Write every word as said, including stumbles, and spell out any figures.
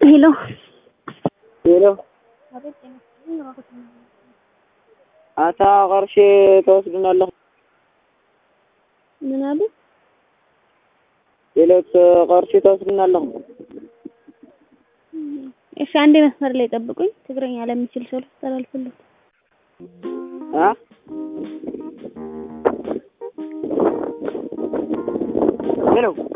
ሄሎ ሄሎ አታ ቀርሼ ተወስዱናለሁ። ምን አሉ? ሌሎች ቀርሼ ተወስዱናለሁ። እሺ አንዴ መስመር ላይ ጠብቁኝ። ትግረኛ ለሚችል ሰው ልታስተላልፉልኝ። አ ሄሎ